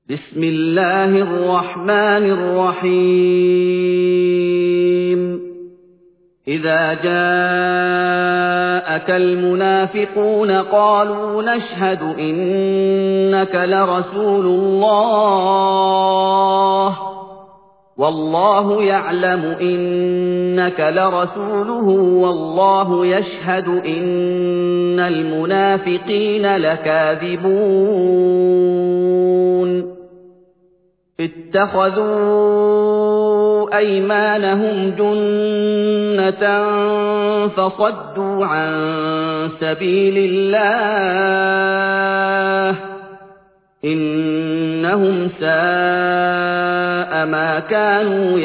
بسم الله الرحمن الرحيم إذا جاءك المنافقون قالوا نشهد إنك لرسول الله والله يعلم إنك لرسوله والله يشهد إن المنافقين لكاذبون اتخذوا أيمانهم جنة فصدوا عن سبيل الله إنهم ساء ما كانوا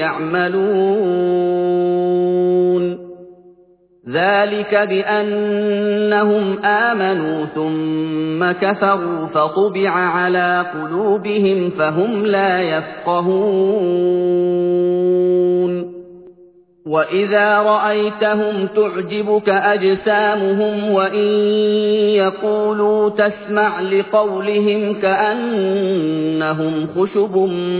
يعملون ذلك بأنهم آمنوا ثم كفروا فطبع على قلوبهم فهم لا يفقهون وإذا رأيتهم تعجبك أجسامهم وإن يقولوا تسمع لقولهم كأنهم خشب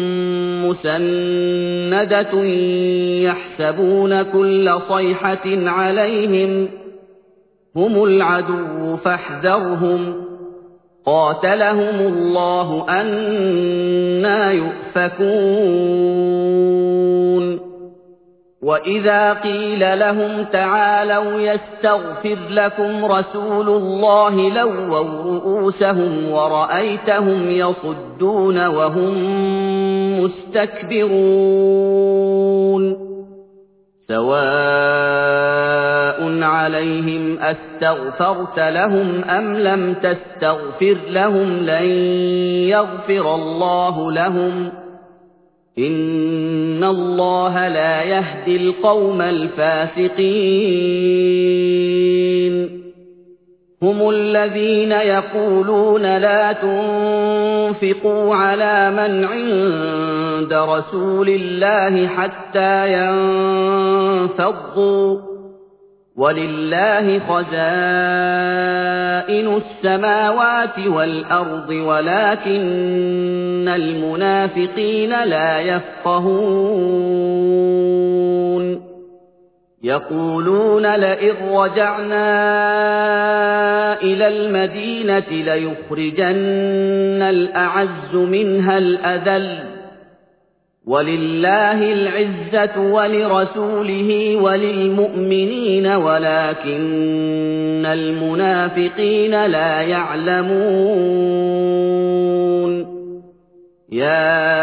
مسندة يحسبون كل صيحة عليهم هم العدو فاحذرهم قاتلهم الله أنى يؤفكون وإذا قيل لهم تعالوا يستغفر لكم رسول الله لووا رؤوسهم ورأيتهم يصدون وهم مستكبرون سواء عليهم أستغفرت لهم أم لم تستغفر لهم لن يغفر الله لهم إن الله لا يهدي القوم الفاسقين هم الذين يقولون لا تنفقوا على من عند رسول الله حتى ينفضوا ولله خزائن السماوات والأرض ولكن المنافقين لا يفقهون يقولون لئن رجعنا إلى المدينة ليخرجن الأعز منها الأذل ولله العزة ولرسوله وللمؤمنين ولكن المنافقين لا يعلمون يا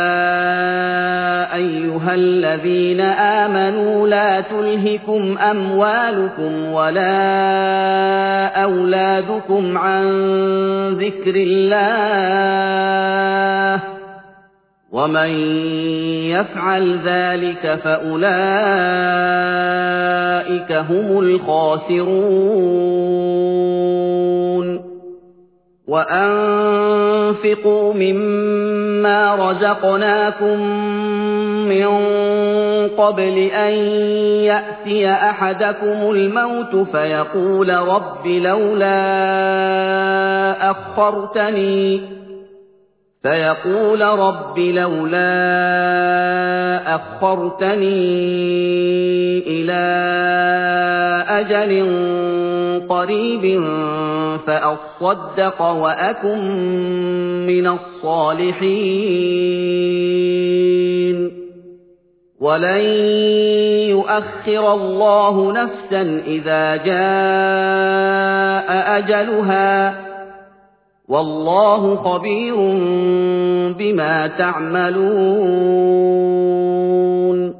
أيها الذين آمنوا لا تلهكم أموالكم ولا أولادكم عن ذكر الله ومن يفعل ذلك فأولئك هم الخاسرون وأنفقوا مما رزقناكم من قبل أن يأتي أحدكم الموت فيقول رب لولا أخرتني إلى أجل قريب فأصدق وأكن من الصالحين ولن يؤخر الله نفسا إذا جاء أجلها والله خبير بما تعملون